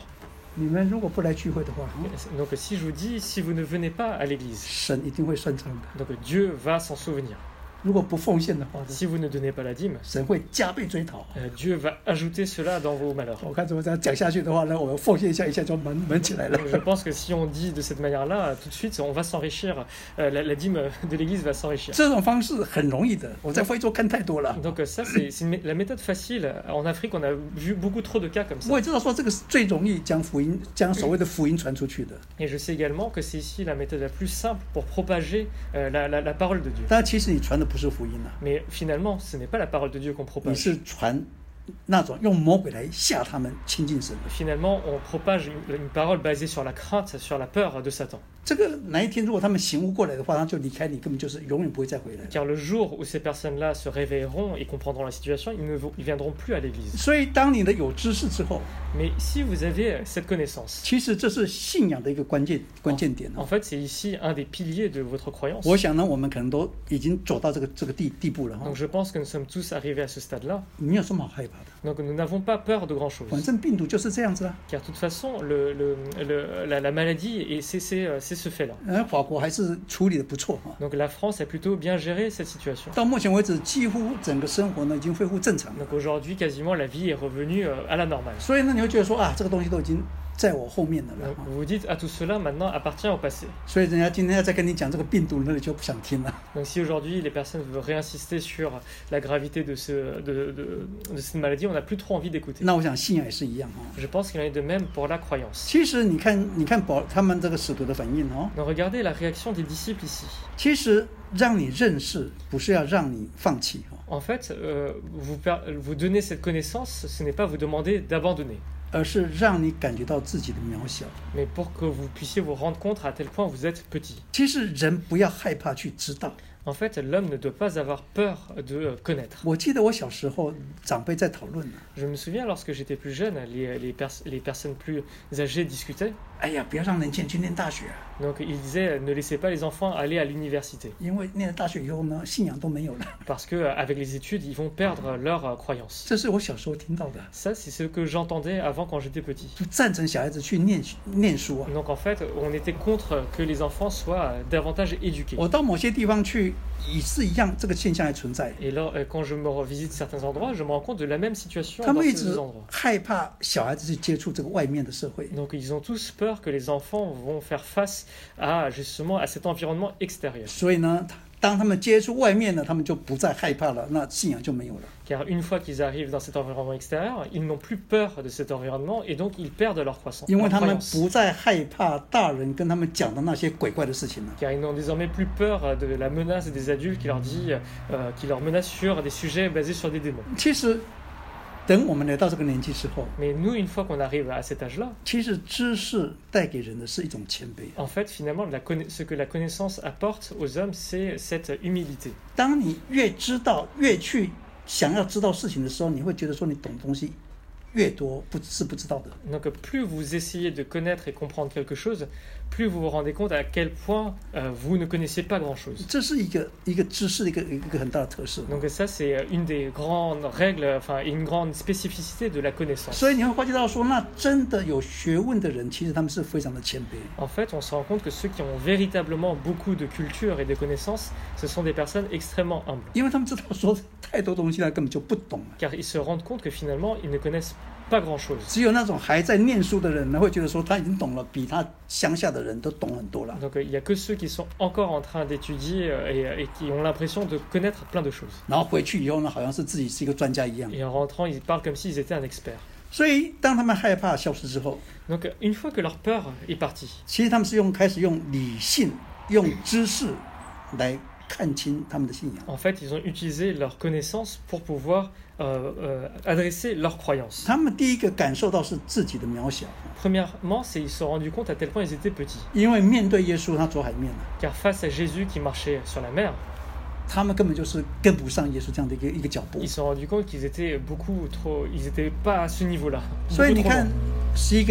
Speaker 1: 你们如果不来聚会的话，
Speaker 2: Donc si je vous dis, si vous ne venez pas à l'église,
Speaker 1: 神一定会算账的。
Speaker 2: donc Dieu va s'en souvenir.
Speaker 1: 如果不奉献的话，
Speaker 2: Si vous ne donnez pas la dîme,
Speaker 1: 神会加倍追讨。
Speaker 2: euh, Dieu va ajouter cela dans vos malheurs.
Speaker 1: 我看怎么这样讲下去的话呢，我奉献一下，一下就门门起来了。
Speaker 2: Donc, je pense que si on dit de cette manière-là, tout de suite, on va s'enrichir. Euh, la, la dîme de l'Église va s'enrichir.
Speaker 1: 这种方式很容易的，我在非洲看太多了。
Speaker 2: Donc ça, c'est c'est une mé- la méthode facile. En Afrique, on a vu beaucoup trop de cas comme ça.
Speaker 1: 我也知道说这个是最容易将福音、将所谓的福音传出去的。
Speaker 2: Et je sais également que c'est ici la méthode la plus simple pour propager euh, la, la, la parole de Dieu.
Speaker 1: 但其实你传的不是福音啊，
Speaker 2: Mais finalement, ce n'est pas la parole de Dieu qu'on
Speaker 1: 你
Speaker 2: propage.
Speaker 1: 是传那种用魔鬼来吓他们亲近神的。
Speaker 2: Finalement, on propage une, une parole basée sur la crainte, sur la peur de Satan.
Speaker 1: 这个哪一天如果他们醒悟过来的话，他就离开你，根本就是永远不会再回来。
Speaker 2: Car le jour où ces personnes-là se réveilleront et comprendront la situation, ils ne vont- ils viendront plus à l'église.
Speaker 1: 所以，当你的有知识之后，
Speaker 2: Mais si vous avez cette connaissance,
Speaker 1: 其实这是信仰的一个关键关键点
Speaker 2: en
Speaker 1: 哦。
Speaker 2: fait, c'est ici un des piliers de votre croyance.
Speaker 1: 我想呢，我们可能都已经走到这个这个地地步了哈
Speaker 2: Donc，je pense que nous sommes tous arrivés à ce stade-là.
Speaker 1: 没有什么好害怕的，
Speaker 2: Donc nous n'avons pas peur de
Speaker 1: 反
Speaker 2: grand-chose.
Speaker 1: 正病毒就是这样子啊。
Speaker 2: Car de toute façon, le, le, le- la, la maladie, et c'est c'est, euh, c'est ce fait-là.
Speaker 1: 呃，法国还是处理的不错哈。
Speaker 2: Donc la France a plutôt bien géré cette situation.
Speaker 1: 到目前为止，几乎整个生活呢已经恢复正常了。
Speaker 2: Donc aujourd'hui, quasiment, la vie est revenue euh, à la normale.
Speaker 1: 所以呢，你会觉得说啊，这个东西都已经在我后面了了
Speaker 2: Donc
Speaker 1: 哈。
Speaker 2: vous vous dites, ah, tout cela maintenant appartient au passé.
Speaker 1: 所以人家今天要再跟你讲这个病毒，那你就不想听了。
Speaker 2: Donc si aujourd'hui les personnes veulent réinsister sur la gravité de, ce, de, de, de cette maladie, on n'a plus trop envie d'écouter.
Speaker 1: 那我想信仰也是一样哈。
Speaker 2: Je pense qu'il en est de même pour la croyance.
Speaker 1: 其实你看，你看保他们这个使徒的反应哦，
Speaker 2: Donc regardez la réaction des disciples ici.
Speaker 1: 其实让你认识，不是要让你放弃哈，
Speaker 2: En fait, euh, vous, per- vous donner cette connaissance, ce n'est pas vous demander d'abandonner,
Speaker 1: 而是让你感觉到自己的渺小。
Speaker 2: mais pour que vous puissiez vous rendre compte à tel point vous êtes petit.
Speaker 1: 其实人不要害怕去知道。
Speaker 2: En fait, l'homme ne doit pas avoir peur de euh, connaître.
Speaker 1: 我记得我小时候长辈在讨论呢，
Speaker 2: Je me souviens, lorsque j'étais plus jeune, les, les, pers- les personnes plus âgées discutaient.
Speaker 1: 哎呀，不要让年轻人去念大学啊，
Speaker 2: Donc ils disaient, ne laissez pas les enfants aller à l'université,
Speaker 1: 因为念了大学以后呢，信仰都没有了。
Speaker 2: parce qu'avec les études, ils vont perdre leur euh, croyance.
Speaker 1: 这是我小时候听到的，
Speaker 2: Ça, c'est ce que j'entendais avant quand j'étais petit.
Speaker 1: 不赞成小孩子去念念书啊。
Speaker 2: Donc en fait, on était contre que les enfants soient euh, davantage éduqués.
Speaker 1: 我到某些地方去，也是一样，这个现象还存在。
Speaker 2: Et là, euh, quand je me revisite certains endroits, je me rends compte de la même situation
Speaker 1: 他
Speaker 2: dans
Speaker 1: 们一
Speaker 2: ces
Speaker 1: 直
Speaker 2: endroits.
Speaker 1: 害怕小孩子去接触这个外面的社会，
Speaker 2: Donc ils ont tous peur que les enfants vont faire face à justement à cet environnement extérieur.
Speaker 1: 所以呢，当他们接触外面呢，他们就不再害怕了，那信仰就没有了。
Speaker 2: Car une fois qu'ils arrivent dans cet environnement extérieur, ils n'ont plus peur de cet environnement et donc ils perdent leur croissance.
Speaker 1: 因为
Speaker 2: leur
Speaker 1: 他们
Speaker 2: croyance.
Speaker 1: 不再害怕大人跟他们讲的那些鬼怪的事情了。
Speaker 2: Car ils n'ont désormais plus peur de la menace des adultes qui leur dit, euh, qui leur menacent sur des sujets basés sur des démons.
Speaker 1: 其实，等我们来到这个年纪之后，
Speaker 2: Mais nous, une fois qu'on arrive à cet âge-là,
Speaker 1: 其实知识带给人的是一种谦卑。
Speaker 2: en fait, finalement, la conna- ce que la connaissance apporte aux hommes, c'est cette humilité.
Speaker 1: 当你越知道，越去想要知道事情的时候，你会觉得说你懂东西越多，不是不知道的。
Speaker 2: Donc plus vous essayez de connaître et comprendre quelque chose, plus vous vous rendez compte à quel point euh, vous ne connaissez pas grand-chose.
Speaker 1: 这是一个一个知识的一个一个很大的特色。
Speaker 2: Donc ça, c'est une des grandes règles, enfin une grande spécificité de la connaissance.
Speaker 1: 所以你会发觉到说，那真的有学问的人，其实他们是非常的谦卑。
Speaker 2: En fait, on se rend compte que ceux qui ont véritablement beaucoup de culture et de connaissances, ce sont des personnes extrêmement humbles.
Speaker 1: 因为他们知道说太多东西他根本就不懂了。
Speaker 2: Car ils se rendent compte que finalement, ils ne connaissent pas grand-chose.
Speaker 1: 只有那种还在念书的人呢，会觉得说他已经懂了，比他乡下的人都懂很多了。
Speaker 2: Donc il n'y a que ceux qui sont encore en train d'étudier euh, et, et qui ont l'impression de connaître plein de choses.
Speaker 1: 然后回去以后呢，好像是自己是一个专家一样。
Speaker 2: Et en rentrant, ils parlent comme s'ils étaient un expert.
Speaker 1: 所以当他们害怕消失之后，
Speaker 2: Donc une fois que leur peur est partie,
Speaker 1: 其实他们是用开始用理性、用知识来看清他们的信仰。
Speaker 2: en fait, ils ont utilisé leur connaissance pour pouvoir euh, euh, adresser leurs croyances.
Speaker 1: 他们第一个感受到是自己的渺小，
Speaker 2: Premièrement, c'est ils se sont rendus compte à tel point ils étaient petits.
Speaker 1: 因为面对耶稣他走海面了，
Speaker 2: Car face à Jésus qui marchait sur la mer,
Speaker 1: 他们根本就是跟不上耶稣这样的一个一个脚步
Speaker 2: ils。se sont rendus compte qu'ils étaient beaucoup trop, ils n'étaient pas à ce niveau-là.
Speaker 1: 所以
Speaker 2: beaucoup
Speaker 1: 你
Speaker 2: trop
Speaker 1: 看
Speaker 2: loin.
Speaker 1: 是一个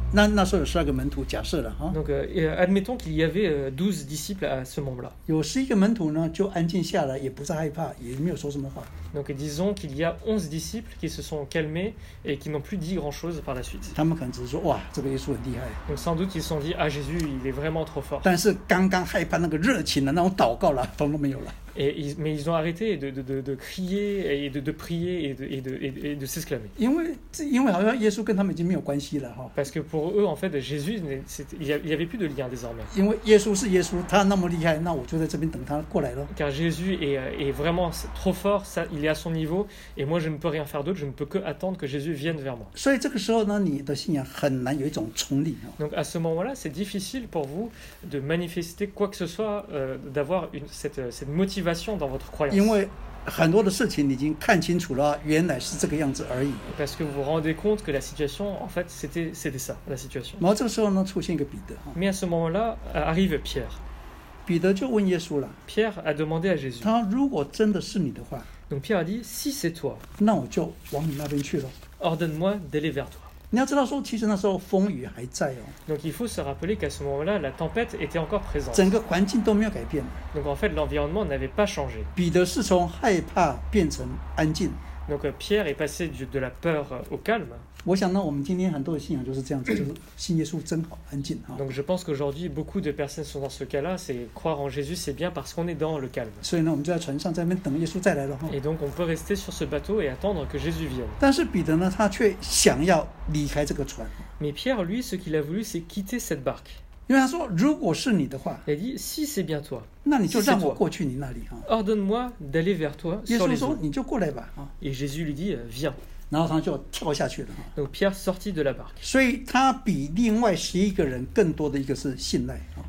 Speaker 1: 那那时候有十二个门徒，假设了哈，
Speaker 2: Donc, euh, et, euh, admettons qu'il y avait euh, douze disciples à ce moment-là.
Speaker 1: 有十一个门徒呢，就安静下来，也不再害怕，也没有说什么话。
Speaker 2: Donc disons qu'il y a onze disciples qui se sont calmés et qui n'ont plus dit grand-chose par la suite.
Speaker 1: 他们可能只是说，哇，这个耶稣很厉害。
Speaker 2: Donc sans doute ils se sont dit, ah Jésus, il est vraiment trop fort.
Speaker 1: 但是刚刚害怕那个热情的那种祷告了，通都没有了。
Speaker 2: Et ils, mais ils ont arrêté de, de, de, de crier et de, de prier et de, et de, et de, et de s'exclamer.
Speaker 1: 因为因为好像耶稣跟他们已经没有关系了哈。
Speaker 2: Parce que pour eux, en fait, Jésus, il n'y avait plus de lien désormais.
Speaker 1: 因为耶稣是耶稣，他那么厉害，那我就在这边等他过来了。
Speaker 2: Car Jésus est, est vraiment trop fort, ça, il est à son niveau, et moi je ne peux rien faire d'autre, je ne peux que attendre que Jésus vienne vers moi.
Speaker 1: 所以这个时候呢，你的信仰很难有一种冲力。
Speaker 2: Donc à ce moment-là, c'est difficile pour vous de manifester quoi que ce soit, euh, d'avoir une, cette, cette motivation dans votre croyance.
Speaker 1: 因为很多的事情你已经看清楚了，原来是这个样子而已。
Speaker 2: Parce que vous vous rendez compte que la situation, en fait, c'était, c'était ça, la situation.
Speaker 1: 然后这个时候呢，出现一个彼得哈，
Speaker 2: Mais à ce moment-là, arrive Pierre.
Speaker 1: 彼得就问耶稣了，
Speaker 2: Pierre a demandé à Jésus.
Speaker 1: 他如果真的是你的话，
Speaker 2: Donc Pierre a dit, si c'est toi,
Speaker 1: 那我就往你那边去了。
Speaker 2: ordonne-moi d'aller vers toi.
Speaker 1: 你要知道说，其实那时候风雨还在哦，
Speaker 2: Donc il faut se rappeler qu'à ce moment-là, la tempête était encore présente.
Speaker 1: 整个环境都没有改变。
Speaker 2: Donc en fait, l'environnement n'avait pas changé.
Speaker 1: 彼得是从害怕变成安静。
Speaker 2: Donc euh, Pierre est passé du, de la peur euh, au calme.
Speaker 1: 我想呢，我们今天很多的信仰就是这样子，就是信耶稣真好，安静哈。
Speaker 2: Donc je pense qu'aujourd'hui, beaucoup de personnes sont dans ce cas-là. C'est croire en Jésus, c'est bien parce qu'on est dans le calme.
Speaker 1: 所以呢，我们就在船上，在那边等耶稣再来了哈。
Speaker 2: Et donc on peut rester sur ce bateau et attendre que Jésus vienne.
Speaker 1: 但是彼得呢，他却想要离开这个船，
Speaker 2: Mais Pierre, lui, ce qu'il a voulu, c'est quitter cette barque.
Speaker 1: 因为他说，如果是你的话，
Speaker 2: Il a dit, si c'est bien toi,
Speaker 1: 那你就让我过去你那里哈。
Speaker 2: ordonne-moi d'aller vers toi
Speaker 1: 耶
Speaker 2: sur
Speaker 1: 稣
Speaker 2: les
Speaker 1: 说
Speaker 2: eaux.：“
Speaker 1: 你就过来吧啊。
Speaker 2: Et Jésus lui dit, viens. »
Speaker 1: 然后他就跳下去了哈。
Speaker 2: Donc Pierre sortit de la barque.
Speaker 1: 所以他比另外十一个人更多的一个是信赖啊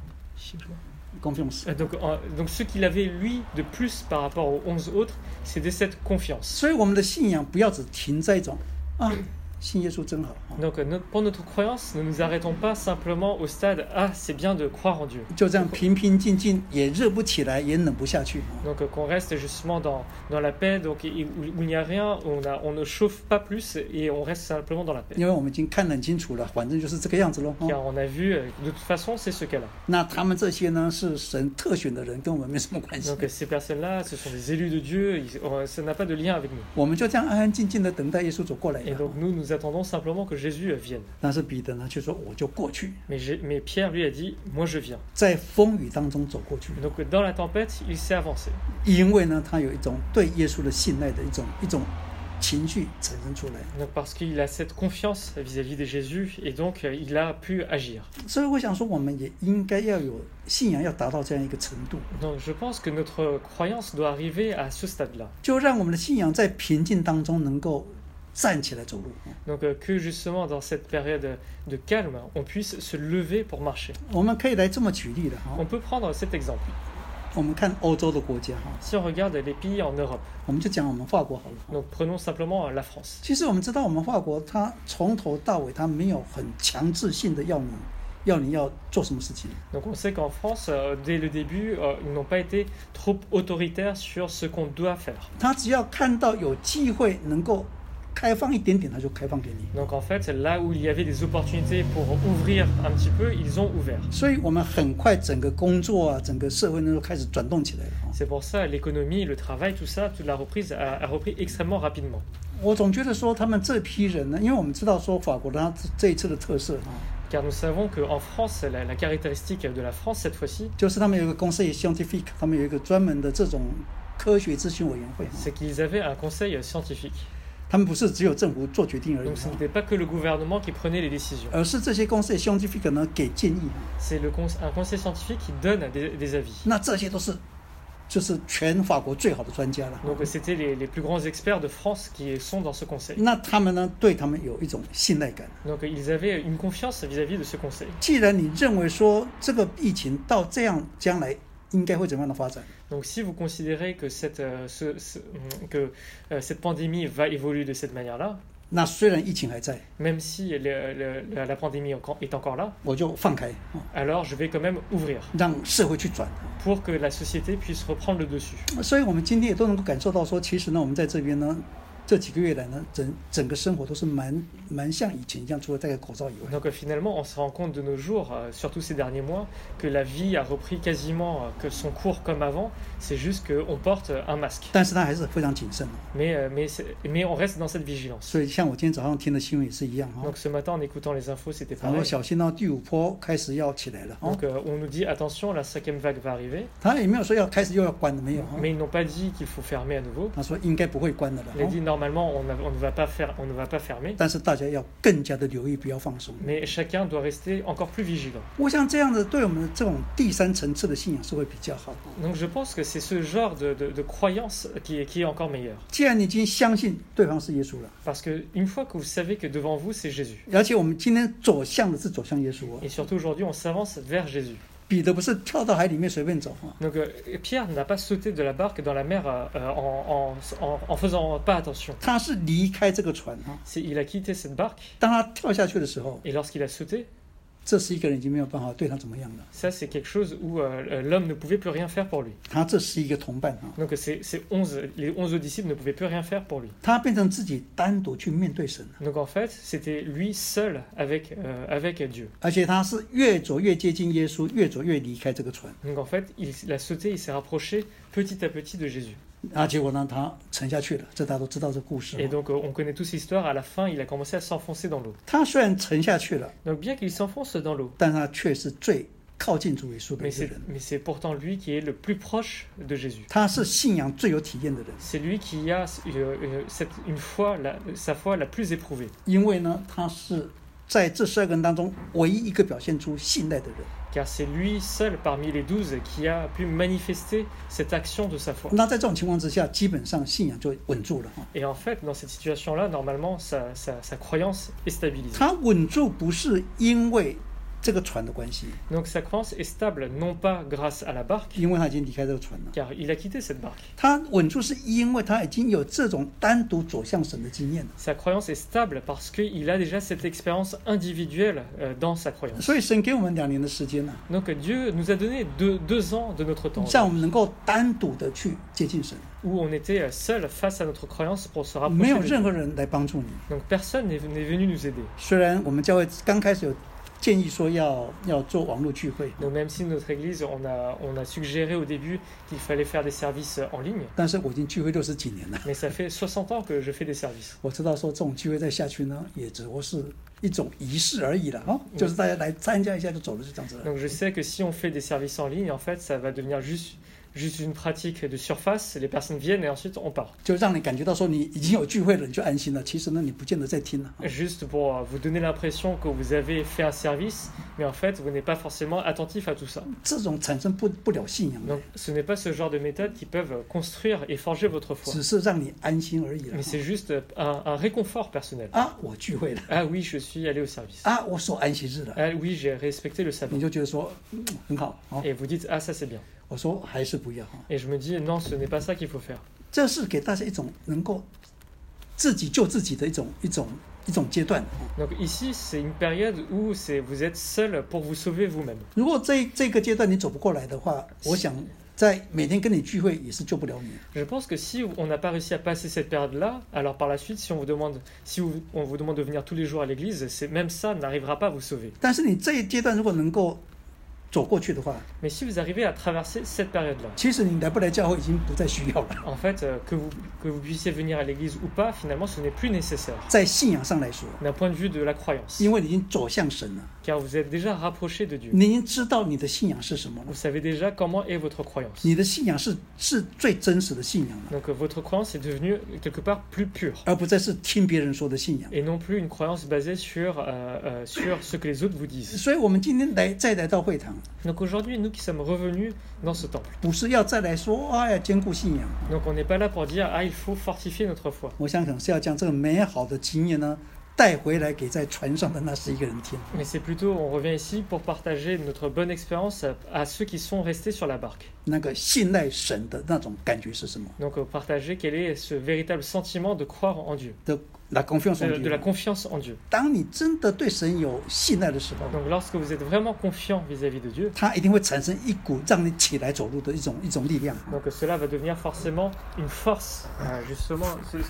Speaker 1: ，confiance。
Speaker 2: Euh, Donc, euh, donc ce qu'il avait, lui, de plus par rapport aux onze autres, c'était cette confiance.
Speaker 1: 所以我们的信仰不要只停在一种啊，信耶稣真好啊，
Speaker 2: Donc euh, notre- pour notre croyance, ne nous arrêtons pas simplement au stade « Ah, c'est bien de croire en Dieu ».
Speaker 1: 就这样平平静静，也热不起来，也冷不下去啊。
Speaker 2: Donc euh, qu'on reste justement dans, dans la paix, donc, et- où, où il n'y a rien, où on, a, on ne chauffe pas plus et on reste simplement dans la paix.
Speaker 1: 因为我们已经看得很清楚了，反正就是这个样子喽。
Speaker 2: Car on a vu, euh, de toute façon, c'est ce cas-là.
Speaker 1: 那他们这些呢，是神特选的人，跟我们没什么关系
Speaker 2: Donc。euh, ces personnes-là, ce sont des élus de Dieu, ils- euh, ça n'a pas de lien avec nous.
Speaker 1: 我们就这样安安静静的等待耶稣走过来
Speaker 2: Et donc nous, nous attendons simplement que Jésus euh, vienne.
Speaker 1: 但是彼得呢，却说我就过去，
Speaker 2: Mais, j'ai- mais Pierre, lui, a dit « Moi, je viens ».
Speaker 1: 在风雨当中走过去，
Speaker 2: Donc euh, dans la tempête, il s'est avancé.
Speaker 1: 因为呢，他有一种对耶稣的信赖的一种一种情绪产生出来。
Speaker 2: Donc parce qu'il a cette confiance vis-à-vis de Jésus et donc euh, il a pu agir.
Speaker 1: 所以我想说，我们也应该要有信仰，要达到这样一个程度，
Speaker 2: Donc je pense que notre croyance doit arriver à ce stade-là.
Speaker 1: 就让我们的信仰在平静当中能够站起来走路。
Speaker 2: Donc euh, que justement dans cette période de calme, on puisse se lever pour marcher.
Speaker 1: 我们可以来这么举例的哈
Speaker 2: On，peut prendre cet exemple.
Speaker 1: 我们看欧洲的国家哈，
Speaker 2: Si on regarde les pays en Europe,
Speaker 1: 我们就讲我们法国好了。
Speaker 2: donc prenons simplement euh, la France.
Speaker 1: 其实我们知道，我们法国它从头到尾它没有很强制性的要你要你要做什么事情。
Speaker 2: Donc on sait qu'en France, euh, dès le début, euh, ils n'ont pas été trop autoritaires sur ce qu'on doit faire.
Speaker 1: 他只要看到有机会能够开放一点点，他就开放给你。
Speaker 2: Donc en fait, là où il y avait des opportunités pour ouvrir un petit peu, ils ont ouvert.
Speaker 1: 所以我们很快整个工作啊，整个社会呢都开始转动起来了。
Speaker 2: C'est pour ça l'économie, le travail, tout ça, toute la reprise a, a repris extrêmement rapidement.
Speaker 1: 我总觉得说他们这批人呢，因为我们知道说法国的它这一次的特色啊，
Speaker 2: Car nous savons qu'en France, la, la caractéristique de la France cette fois-ci,
Speaker 1: 就是他们有一个conseil scientifique，他们有一个专门的这种科学咨询委员会啊，
Speaker 2: c'est qu'ils avaient un conseil scientifique.
Speaker 1: 他们不是只有政府做决定而已
Speaker 2: Donc ce
Speaker 1: 啊，
Speaker 2: n'était pas que le gouvernement qui prenait les décisions.
Speaker 1: 而是这些conseil scientifique 呢给建议啊，
Speaker 2: C'est le cons- un conseil scientifique qui donne des, des avis.
Speaker 1: 那这些都是就是全法国最好的专家了。
Speaker 2: Donc c'était les, les plus grands experts de France qui sont dans ce conseil.
Speaker 1: 那他们呢，对他们有一种信赖感。
Speaker 2: Donc ils avaient une confiance vis-à-vis de ce conseil.
Speaker 1: 既然你认为说这个疫情到这样将来应该会怎么样的发展，
Speaker 2: Donc si vous considérez que cette, euh, ce- ce- que, euh, cette pandémie va évoluer de cette manière-là,
Speaker 1: 那虽然疫情还在，
Speaker 2: même si le- le- la, la pandémie encore- est encore là,
Speaker 1: 我就放开啊，
Speaker 2: alors je vais quand même ouvrir
Speaker 1: 让社会去转。
Speaker 2: pour que la société puisse reprendre le dessus.
Speaker 1: 所以我们今天也都能够感受到说，其实呢，我们在这边呢， 这几个月来呢，整整个生活都是蛮蛮像以前一样，除了戴个口罩以外。
Speaker 2: Donc euh, finalement, on se rend compte de nos jours, euh, surtout ces derniers mois, que la vie a repris quasiment euh, que son cours comme avant. C'est juste qu'on porte un masque.
Speaker 1: 但是他还是非常谨慎哦。
Speaker 2: Mais, euh, mais, c'est- mais on reste dans cette vigilance.
Speaker 1: 所以像我今天早上听的新闻也是一样哦，
Speaker 2: Donc ce matin, en écoutant les infos, c'était
Speaker 1: 然后
Speaker 2: pareil.
Speaker 1: 小心到第五波开始要起来了哦。
Speaker 2: Donc euh, on nous dit attention, la cinquième vague va arriver.
Speaker 1: 他也没有说要开始又要关的，没有哦。
Speaker 2: Mais ils n'ont pas dit qu'il faut fermer à nouveau.
Speaker 1: 他说应该不会关的了
Speaker 2: Il a
Speaker 1: 哦。
Speaker 2: dit normalement on, a- on ne va pas faire, on ne va pas fermer.
Speaker 1: 但是大家要更加的留意，不要放松。
Speaker 2: Mais chacun doit rester encore plus vigilant.
Speaker 1: 我想这样的对我们这种第三层次的信仰是会比较好的。
Speaker 2: Donc je pense que c'est ce genre de, de, de croyance qui est, qui est encore meilleur.
Speaker 1: 既然你已经相信对方是耶稣了，
Speaker 2: Parce qu'une fois que vous savez que devant vous, c'est Jésus.
Speaker 1: 而且我们今天走向的是走向耶稣哦。
Speaker 2: Et surtout aujourd'hui, on s'avance vers Jésus.
Speaker 1: 彼得不是跳到海里面随便走啊，
Speaker 2: Donc euh, Pierre n'a pas sauté de la barque dans la mer euh, euh, en, en, en, en faisant pas attention.
Speaker 1: 他是离开这个船啊。
Speaker 2: C'est, il a quitté cette barque
Speaker 1: 当他跳下去的时候，
Speaker 2: et lorsqu'il a sauté,
Speaker 1: 这十一个人已经没有办法对他怎么样了。
Speaker 2: ça c'est quelque chose où euh, l'homme ne pouvait plus rien faire pour lui.
Speaker 1: 他这十一个同伴啊，
Speaker 2: Donc ces, ces onze, les onze disciples ne pouvaient plus rien faire pour lui.
Speaker 1: 他变成自己单独去面对神了，
Speaker 2: Donc en fait, c'était lui seul avec, euh, avec Dieu.
Speaker 1: 而且他是越走越接近耶稣，越走越离开这个船。
Speaker 2: Donc en fait, il, il a sauté, il s'est rapproché petit à petit de Jésus.
Speaker 1: 啊，结果呢，他沉下去了，这大家都知道这故事
Speaker 2: Et
Speaker 1: 哦。
Speaker 2: donc euh, on connaît tous l'histoire, à la fin, il a commencé à s'enfoncer dans l'eau.
Speaker 1: 他虽然沉下去了，
Speaker 2: Donc bien qu'il s'enfonce dans l'eau,
Speaker 1: 但他却是最靠近主耶稣的
Speaker 2: mais
Speaker 1: 一个
Speaker 2: c'est,
Speaker 1: 人，
Speaker 2: mais c'est pourtant lui qui est le plus proche de Jésus.
Speaker 1: 他是信仰最有体验的人，
Speaker 2: C'est lui qui a euh, euh, cette, une foi, la, sa foi la plus éprouvée.
Speaker 1: 因为呢，他是在这十二个人当中唯一一个表现出信赖的人。
Speaker 2: Car c'est lui seul parmi les douze qui a pu manifester cette action de sa foi.
Speaker 1: 那在这种情况之下，基本上信仰就稳住了哈。
Speaker 2: Et en fait, dans cette situation-là, normalement, sa, sa, sa croyance est stabilisée.
Speaker 1: 他稳住不是因为这个船的关系，
Speaker 2: Donc sa croyance est stable, non pas grâce à la barque,
Speaker 1: 因为他已经离开这个船了。
Speaker 2: car il a quitté cette barque.
Speaker 1: 他稳住是因为他已经有这种单独走向神的经验了。
Speaker 2: Sa croyance est stable parce qu'il a déjà cette expérience individuelle euh, dans sa croyance.
Speaker 1: 所以神给我们两年的时间呢、
Speaker 2: Donc Dieu nous a donné deux, deux ans de notre temps,
Speaker 1: 让我们能够单独的去接近神，
Speaker 2: où on était seul face à notre croyance pour se
Speaker 1: 没
Speaker 2: rapprocher
Speaker 1: 有
Speaker 2: de
Speaker 1: 任
Speaker 2: Dieu.
Speaker 1: 何人来帮助你。
Speaker 2: Donc personne n'est n'est venu nous aider.
Speaker 1: 虽然我们教会刚开始有建议说要要做网络聚会，
Speaker 2: Donc même si notre église, on a, on a suggéré au début qu'il fallait faire des services en ligne,
Speaker 1: 但是我已经聚会六十几年了，
Speaker 2: mais ça fait soixante ans que je fais des services.
Speaker 1: 我知道说这种聚会再下去呢，也只不过是一种仪式而已了哦，就是大家来参加一下就走了，就这样子了。
Speaker 2: Donc je sais que si on fait des services en ligne, en fait, ça va devenir juste, juste une pratique de surface. Les personnes viennent et ensuite on part.
Speaker 1: 就让你感觉到说你已经有聚会了，你就安心了。其实呢，你不见得在听了。
Speaker 2: Juste pour euh, vous donner l'impression que vous avez fait un service, mais en fait, vous n'êtes pas forcément attentif à tout ça.
Speaker 1: 这种产生不不了信仰的，
Speaker 2: Donc ce n'est pas ce genre de méthode qui peuvent construire et forger votre foi.
Speaker 1: 只是让你安心而已了
Speaker 2: Mais。c'est juste un, un réconfort personnel.
Speaker 1: 啊，我聚会了，
Speaker 2: Ah oui, je suis allé au service.
Speaker 1: 啊，我守安息日了，
Speaker 2: Ah oui, j'ai respecté le sabbat.
Speaker 1: 你就觉得说、嗯、很好哦。
Speaker 2: Et vous dites, ah ça c'est bien.
Speaker 1: 我说还是不要哈，
Speaker 2: Et je me dis, non, ce n'est pas ça qu'il faut faire.
Speaker 1: 这是给大家一种能够自己救自己的一种一种一种阶段。
Speaker 2: Donc ici, c'est une période où c'est, vous êtes seul pour vous sauver vous-même.
Speaker 1: 如果这这个阶段你走不过来的话，我想在每天跟你聚会也是救不了你。
Speaker 2: Je pense que si on n'a pas réussi à passer cette période-là, alors par la suite, si on vous demande, si vous- on vous demande de venir tous les jours à l'église, c'est, même ça n'arrivera pas à vous sauver.
Speaker 1: 但是你这一阶段如果能够走过去的话，
Speaker 2: Mais si vous arrivez à traverser cette période-là,
Speaker 1: 其实你来不来教会已经不再需要了。
Speaker 2: en fait, euh, que vous, que vous puissiez venir à l'église ou pas, finalement, ce n'est plus nécessaire
Speaker 1: 在信仰上来说，
Speaker 2: d'un point de vue de la croyance,
Speaker 1: 因为你已经走向神了，
Speaker 2: car vous êtes déjà rapproché de Dieu.
Speaker 1: 你已经知道你的信仰是什么了
Speaker 2: Vous。savez déjà comment est votre croyance.
Speaker 1: 你的信仰是是最真实的信仰了，
Speaker 2: Donc euh, votre croyance est devenue quelque part plus pure,
Speaker 1: 而不再是听别人说的信仰。
Speaker 2: et non plus une croyance basée sur, euh, euh, sur ce que les autres vous disent.
Speaker 1: 所以，我们今天来再来到会堂，
Speaker 2: Donc aujourd'hui, nous qui sommes revenus dans ce temple,
Speaker 1: 不是要再来说啊要兼顾信仰。
Speaker 2: donc on n'est pas là pour dire ah il faut fortifier notre foi.
Speaker 1: 我想可能是要将这个美好的经验呢带回来给在船上的那十一个人听。
Speaker 2: Mais c'est plutôt, on revient ici pour partager notre bonne expérience à, à ceux qui sont restés sur la barque.
Speaker 1: 那个信赖神的那种感觉是什么？
Speaker 2: Donc euh, partager quel est ce véritable sentiment de croire en Dieu,
Speaker 1: 的 la confiance en
Speaker 2: de, de la
Speaker 1: Dieu。
Speaker 2: confiance en Dieu.
Speaker 1: 当你真的对神有信赖的时候，
Speaker 2: Donc lorsque vous êtes vraiment confiant vis-à-vis de Dieu,
Speaker 1: 它一定会产生一股让你起来走路的一种一种力量。
Speaker 2: donc cela va devenir forcément une force, euh, justement, ce- cela va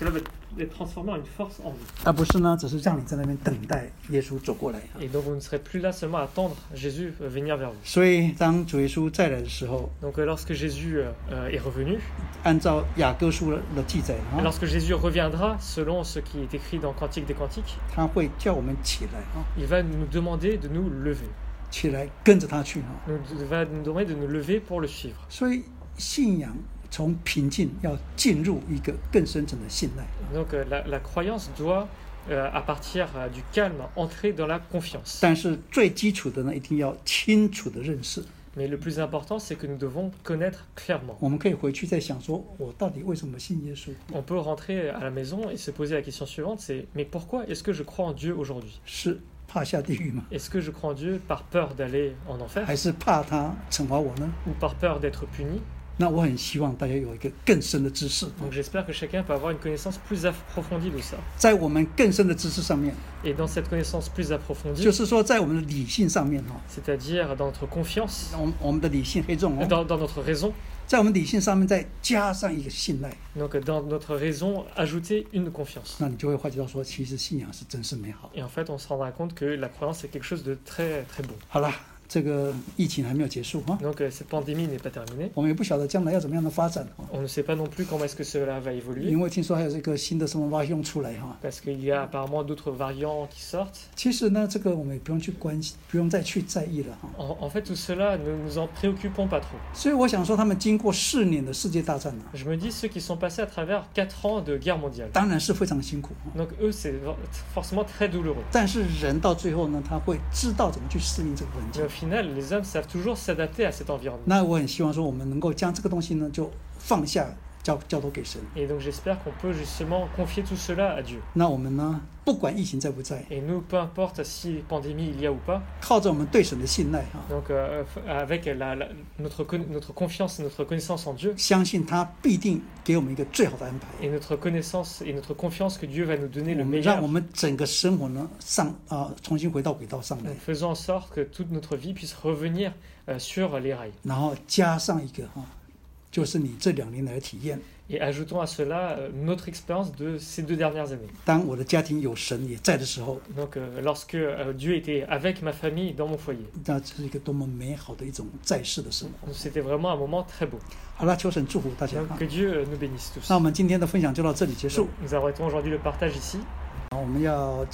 Speaker 2: être transformé en une force en vous.
Speaker 1: 而不是呢，只是让你在那边等待耶稣走过来。
Speaker 2: Et donc vous ne serez plus là seulement à attendre Jésus euh, venir vers vous.
Speaker 1: 所以当主耶稣再来的时候，
Speaker 2: Donc euh, lorsque Jésus euh, est revenu,
Speaker 1: 按照雅各书的记载
Speaker 2: et
Speaker 1: 啊，
Speaker 2: lorsque Jésus reviendra, selon ce qui est écrit dans Cantique des Cantiques,
Speaker 1: 他会叫我们起来啊，
Speaker 2: il va nous demander de nous lever.
Speaker 1: 起来跟着他去啊。
Speaker 2: Nous, il va nous demander de nous lever pour le suivre.
Speaker 1: 所以信仰从平静要进入一个更深层的信赖。
Speaker 2: Donc euh, la, la croyance doit, euh, à partir euh, du calme, entrer dans la confiance.
Speaker 1: 但是最基础的呢，一定要清楚的认识。
Speaker 2: Mais le plus important, c'est que nous devons connaître clairement.
Speaker 1: 我们可以回去再想说，我到底为什么信耶稣？
Speaker 2: On peut rentrer à la maison et se poser la question suivante, c'est « Mais pourquoi est-ce que je crois en Dieu aujourd'hui ?
Speaker 1: 是怕下地狱吗？
Speaker 2: Est-ce que je crois en Dieu par peur d'aller en enfer
Speaker 1: 还是怕他惩罚我呢？
Speaker 2: ou par peur d'être puni ?»
Speaker 1: 那我很希望大家有一个更深的知识。
Speaker 2: Donc j'espère que chacun peut avoir une connaissance plus approfondie de ça.
Speaker 1: 在我们更深的知识上面，
Speaker 2: Et dans cette connaissance plus approfondie,
Speaker 1: 就是说在我们的理性上面哈，
Speaker 2: c'est-à-dire dans notre confiance,
Speaker 1: 我们我们的理性黑重哦，
Speaker 2: dans, dans notre raison,
Speaker 1: 在我们理性上面再加上一个信赖，
Speaker 2: donc dans notre raison, ajouter une confiance.
Speaker 1: 那你就会发觉到说，其实信仰是真是美好。
Speaker 2: Et en fait, on se rendra compte que la croyance est quelque chose de très très beau.
Speaker 1: 好了，这个疫情还没有结束哈，
Speaker 2: Donc euh, cette pandémie n'est pas terminée.
Speaker 1: 我们也不晓得将来要怎么样的发展哈，
Speaker 2: On ne sait pas non plus comment est-ce que cela va évoluer,
Speaker 1: 因为听说还有这个新的什么蛙用出来哈。
Speaker 2: parce qu'il y a apparemment d'autres variants qui sortent.
Speaker 1: 其实呢，这个我们也不用去关心，不用再去在意了哈。
Speaker 2: En, en fait, tout cela, ne nous en préoccupons pas trop.
Speaker 1: 所以我想说，他们经过四年的世界大战呢，
Speaker 2: Je me dis, ceux qui sont passés à travers quatre ans de guerre mondiale,
Speaker 1: 当然是非常辛苦哈。
Speaker 2: donc eux, c'est forcément très douloureux.
Speaker 1: 但是人到最后呢，他会知道怎么去适应这个环
Speaker 2: Mais
Speaker 1: 境
Speaker 2: au。final, les hommes savent toujours s'adapter à cet environnement.
Speaker 1: 那我很希望说，我们能够将这个东西呢，就放下，交交托给神。
Speaker 2: Et donc j'espère qu'on peut justement confier tout cela à Dieu.
Speaker 1: 那我们呢，不管疫情在不在，
Speaker 2: Et nous, peu importe si pandémie il y a ou pas,
Speaker 1: 靠着我们对神的信赖哈，
Speaker 2: donc euh, avec la, la- notre, con- notre confiance et notre connaissance en Dieu,
Speaker 1: 相信他必定给我们一个最好的安排。
Speaker 2: et notre connaissance et notre confiance que Dieu va nous donner
Speaker 1: 我
Speaker 2: le
Speaker 1: 们让我
Speaker 2: meilleur,
Speaker 1: 们整个生活呢上啊、重新回到轨道上来
Speaker 2: donc，faisons en sorte que toute notre vie puisse revenir euh, sur les rails.
Speaker 1: 然后加上一个哈、就是你这两年来的体验。
Speaker 2: Et ajoutons à cela euh, notre expérience de ces deux dernières années.
Speaker 1: 当我的家庭有神也在的时候，
Speaker 2: Donc euh, lorsque euh, Dieu était avec ma famille dans mon foyer,
Speaker 1: 那这是一个多么美好的一种在世的生活。
Speaker 2: donc c'était vraiment un moment très beau.
Speaker 1: 好了，求神祝福大家
Speaker 2: Donc
Speaker 1: 哈
Speaker 2: que。Dieu euh, nous bénisse tous.
Speaker 1: 那我们今天的分享就到这里结束
Speaker 2: Donc, nous arrêtons aujourd'hui le partage ici.
Speaker 1: 我们要